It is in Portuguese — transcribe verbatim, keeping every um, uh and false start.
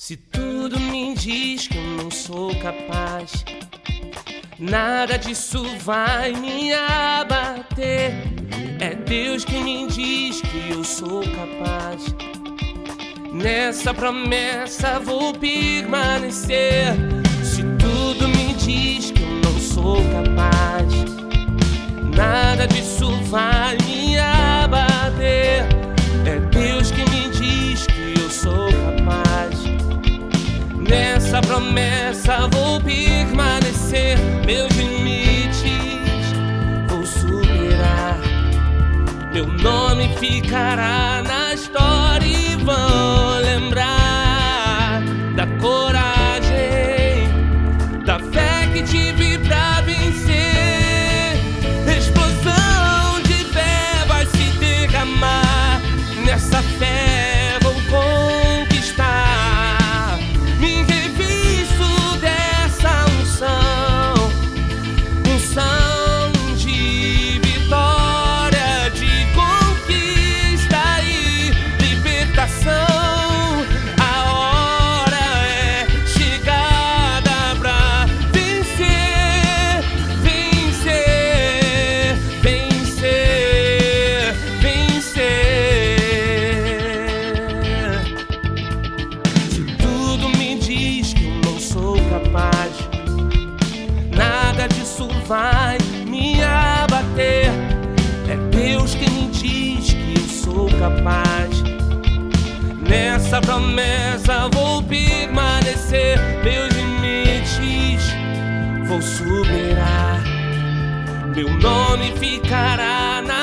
Se tudo me diz que eu não sou capaz, nada disso vai me abater. É Deus que me diz que eu sou capaz. Nessa promessa vou permanecer. Se tudo me diz que eu não sou capaz, nada disso vai me abater. É Deus que me diz que eu sou capaz. Nessa promessa vou permanecer. Meus limites vou superar. Meu nome ficará na história e vão lembrar da coragem, da fé que tive pra vencer. Explosão de fé vai se derramar. Nessa fé vou conquistar. Me revisto dessa unção, unção de vitória, de conquista e libertação. A hora é chegada pra vencer, vencer, vencer, vencer. Se tudo me diz que eu não sou capaz, nada disso vai me abater. É Deus que me diz que eu sou capaz. Nessa promessa vou permanecer. Meus limites vou superar. Meu nome ficará na